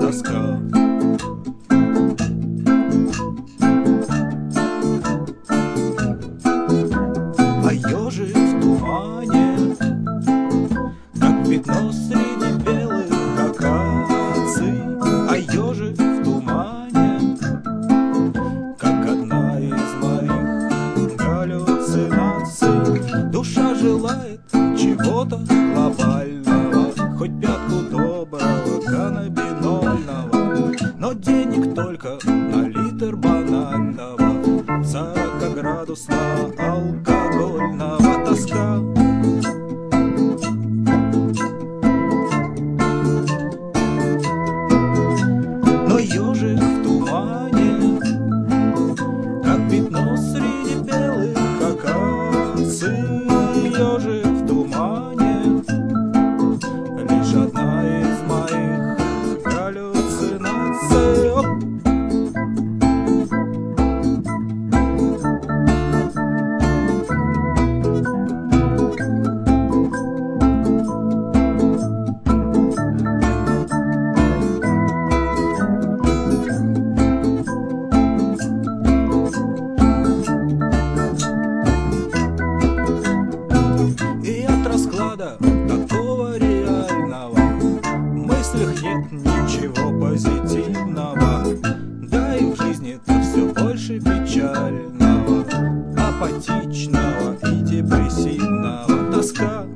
тоска. А ежик в тумане, как пятно среди белых акаций. А ежик в тумане, как одна из моих галлюцинаций. Душа желает чего-то глобального, хоть пятку доброго каннабинольного, но денег только на литр банального 40-градусного тоска. Но ежик в тумане, как пятно среди белых акаций. Ежик в тумане, лишь одна из моих галлюцинаций. Оп! И от расклада такого реального в мыслях нет ничего позитивного. Да и в жизни-то все больше печального, апатичного и депрессивного. Тоска.